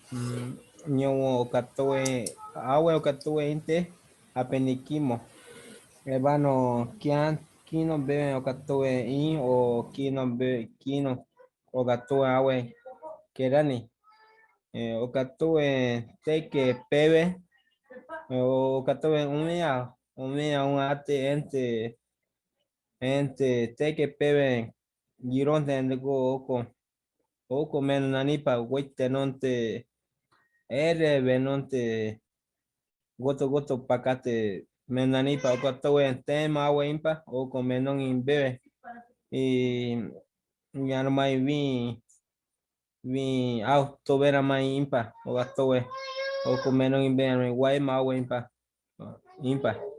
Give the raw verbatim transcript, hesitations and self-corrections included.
Mm, Nyo katoe awe o katoe inte apenikimo. Ebano kian kino bebe o katoe in o kino be kino o katoe awe kerani. Eh, o katoe teke pebe o katoe umia umia un ate ente ente teke pebe gironte ndego oko oko men nanipa wite nonte ere benonte goto goto pakate menanipa o katoe tema awe impa oko menon imbebe y yarmai vi vi auto vera mai impa o katoe oko menon imbebe guay ma awe impa impa